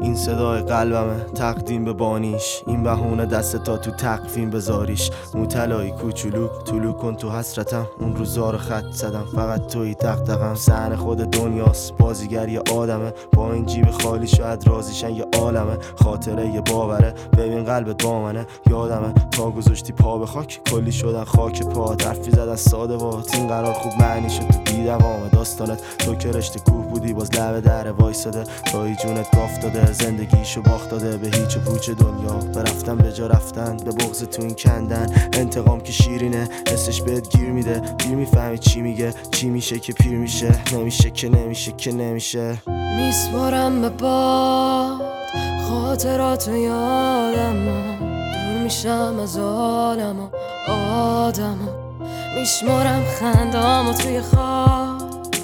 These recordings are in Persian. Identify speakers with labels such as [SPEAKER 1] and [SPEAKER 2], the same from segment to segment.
[SPEAKER 1] این صدای قلبمه تقدیم به بانیش، این بهونه دست تا تو تقویم بذاریش. موطلایی کوچولو طلو کن تو حسرتم، اون روزا رو خط زدم فقط توی دغدغم. صحن خود دنیاست بازیگر یه آدمه، با این جیب خالی شاید راضیشن یه عالمه. خاطره یه باوره ببین قلبت با منه، یادمه تا گذاشتی پا به خاک کلی شدن خاک پا. حرفی زدن ساده وات این قرار خوب معنی شد تو بی‌دوام داستانت. تو که رشته کوه بودی باز لب در وایساده، تا جونت گاف داده زندگیشو باخت داده به هیچ و پوچ دنیا. برفتن به جا رفتن به بغض تو این کندن، انتقام که شیرینه حسش بهت گیر میده. دیر میفهمی چی میگه چی میشه که پیر میشه، نمیشه که نمیشه که نمیشه.
[SPEAKER 2] میسپارم به باد خاطرات و یادم، دور میشم از عالم و آدم، میشمارم خندام و توی خواب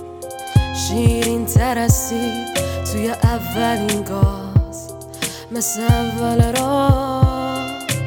[SPEAKER 2] شیرین تر از سیب توی اولین گاز، مثل اول راه.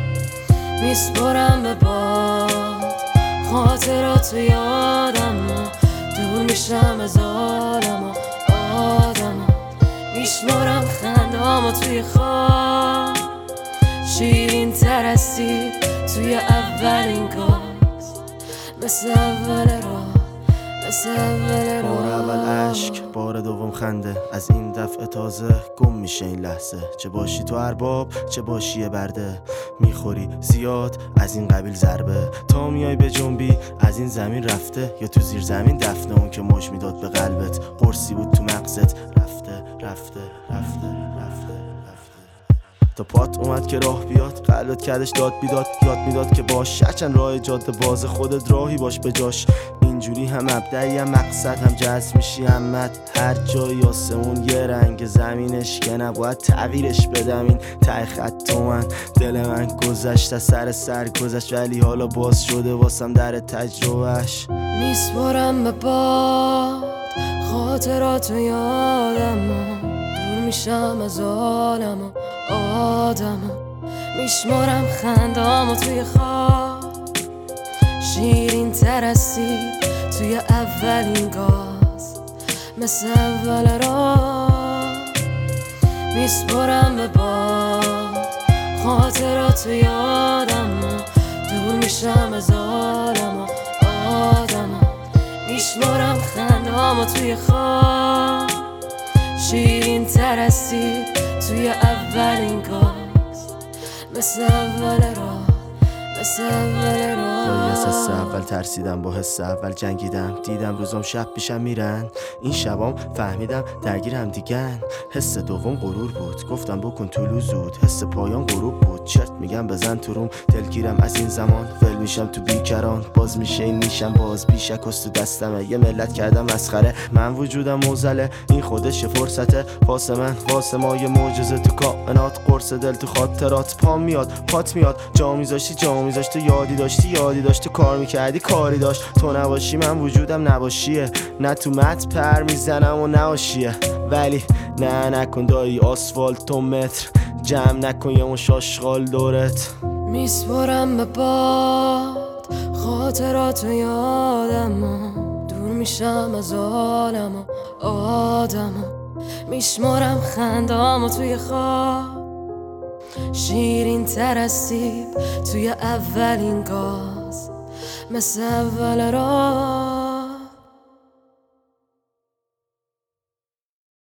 [SPEAKER 2] میسپارم به باد خاطرات و یادم، دور میشم از عالم و آدم، میشمارم خندام و توی خواب شیرین تر از سیب توی اولین گاز، مثل اول راه، مثل اول راه.
[SPEAKER 1] بار اول عشق بار دوم خنده، از این دفعه تازه گم میشه این لحظه. چه باشی تو ارباب چه باشی یه برده، میخوری زیاد از این قبیل ضربه. تا میای به جنبی از این زمین رفته، یا تو زیر زمین دفنه اون که مش میداد به قلبت. قرصی بود تو مغزت رفته رفته رفته رفته تا پات اومد که راه بیاد، قلبت کردش داد بیداد. یاد میداد که باش هرچند راه جاده باز خودت راهی باش به جاش. اینجوری هم مبدعی هم مقصد هم جذب میشی همت. هر جایی آسمون یه رنگ زمینش که نباید تغییرش بدم. این ته خط من دل من گذشت از سر گذشت، ولی حالا باز شده واسم در تجربهش.
[SPEAKER 2] میسپارم به باد خاطرات و یادم، دور میشم از عالم و آدم، میشمارم خندام و توی خواب شیرین تر از سیب توی اولین گاز، مثل اول راه. میسپارم به باد خاطرات و یادم، دور میشم از عالم و آدم، میشمارم خندام و توی خواب شیرین تر از سیب توی اولین گاز، مثل اول راه، مثل اول راه.
[SPEAKER 1] از حس اول ترسیدم با حس اول جنگیدم، دیدم روزم شب پیشم میرن. این شبام فهمیدم درگیرم دیگن. حس دوم غرور بود گفتم بکن طلوع زود، حس پایان غروب بود چرت میگم بزن تو روم. دلگیرم از این زمان ول میشم تو بیکران، باز میشه این میشم باز بیشکست تو دستمه. یه ملت کردم مسخره من وجودم موزله، این خودش یه فرصته واسه من واسه ما یه معجزه تو کائنات. قرص دل تو خاطرات پام میاد پات میاد، جا میذاشتی یادی داشتی کار میکردی کاری داشت. تو نباشی من وجودم نباشیه، نه تو مت پر میزنم و نباشیه. ولی نه نکن دایی آسفالت و متر جمع نکن یه مش آشغال دورت.
[SPEAKER 2] میسپارم به باد خاطرات و یادم، دور میشم از عالم و آدم، میشمارم خندام و توی خواب شیرین تر از سیب توی اولین گاز، مثل اول راه.